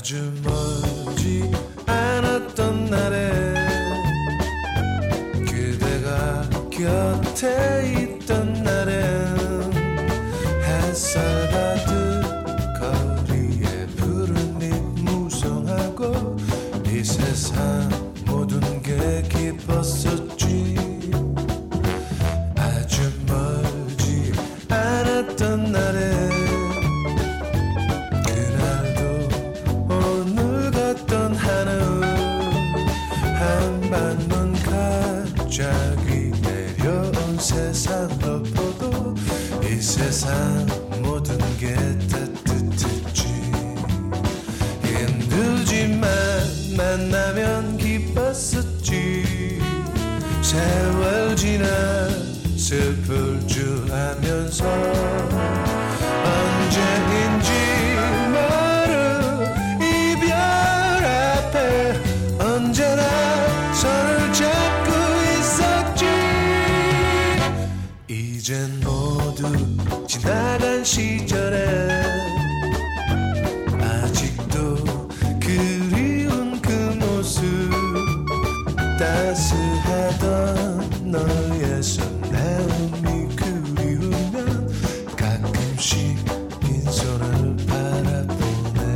아주 멀지 않았던 날에 그대가 곁에 있던 날엔 햇살 가득 거리에 푸른 잎 무성하고 이 세상 모든 게 기뻤었지. 아주 멀지 않았던 날에 그날도 오늘 같던 하늘 한밤은 갑자기 내려온 세상 덮어도 이 세상 모든 게 따뜻했지. 힘들지만 만나면 기뻤었지. 세월 지나 슬플 줄 알면서 언제인지 모르 이별 앞에 언제나 손을 잡고 있었지. 이젠 모두 지나간 시절에 아직도 그리운 그 모습 따스하던 너의 손내음이 그리우면 가끔씩 빈손을 바라보네.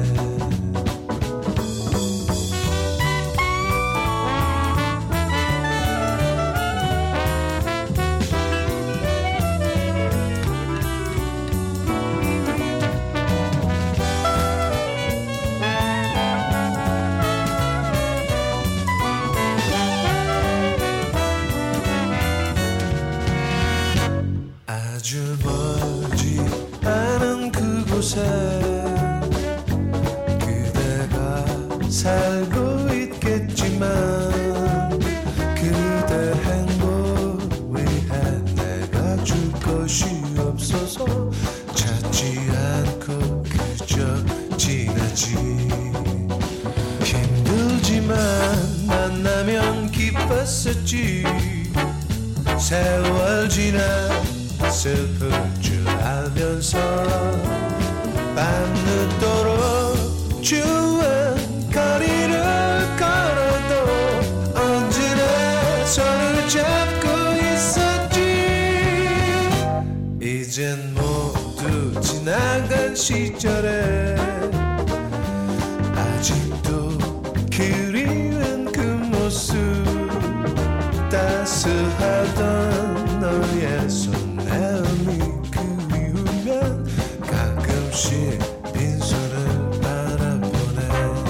아주 멀지 않은 그곳에 그대가 살고 있겠지만 그대 행복 위해 내가 줄 것이 없어서 찾지 않고 그저 지나지. 힘들지만 만나면 기뻤었지. 세월 지나 슬플 줄 알면서 밤늦도록 추운 거리를 걸어도 언제나 손을 잡고 있었지. 이젠 모두 지나간 시절에 아직도 그리운 그 모습 따스하던 너의 손내음이 그리우면 가끔씩 빈손을 바라보네.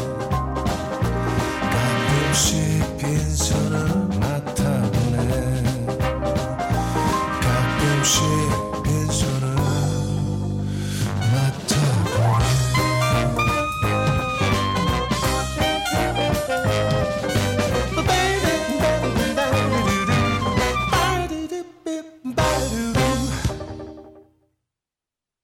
가끔씩 빈손을 맡아보네. 가끔씩